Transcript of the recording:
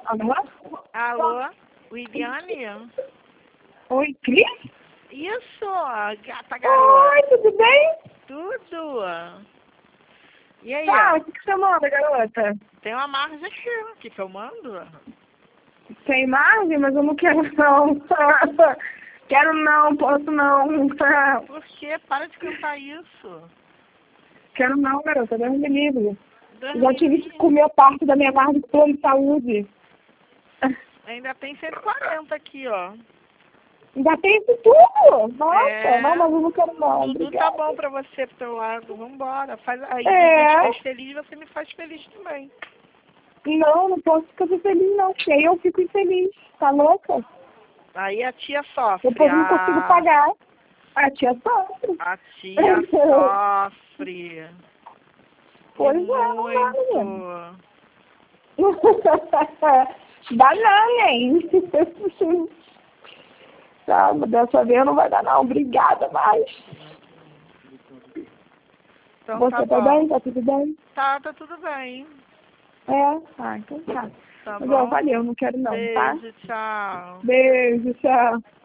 Alô? Alô, Williane? Oi, Cris? Isso, gata garota. Oi, tudo bem? Tudo. E aí, Tá, ó, o que você manda, garota? tem uma margem aqui, ó. O que eu mando? Tem margem, mas eu não quero não. Quero não, posso não. Por quê? Para de cantar isso. Quero não, garota, Deus me livre. Deus Já me tive que livre. comer parte da minha margem do plano de saúde. Ainda tem 140 aqui, ó. Ainda tem isso tudo? Nossa, É. não, mas eu não quero não. Tudo Obrigada. tá bom pra você, pro teu lado. Vambora. Faz aí, É. me faz feliz, você me faz feliz também. Não, não posso ficar feliz não, porque aí eu fico infeliz. Tá louca? Aí a tia sofre. Depois eu não consigo pagar. A tia sofre. A tia sofre. Pois é, Muito. não dá não, hein? Tá, mas dessa vez não vai dar não. Obrigada, mas... Então Você tá tá bom. bem? Tá tudo bem? Tá tudo bem. É? Ah, então tá. Tá Mas ó, bom? valeu, não quero não, tá? Beijo, tchau. Beijo, tchau.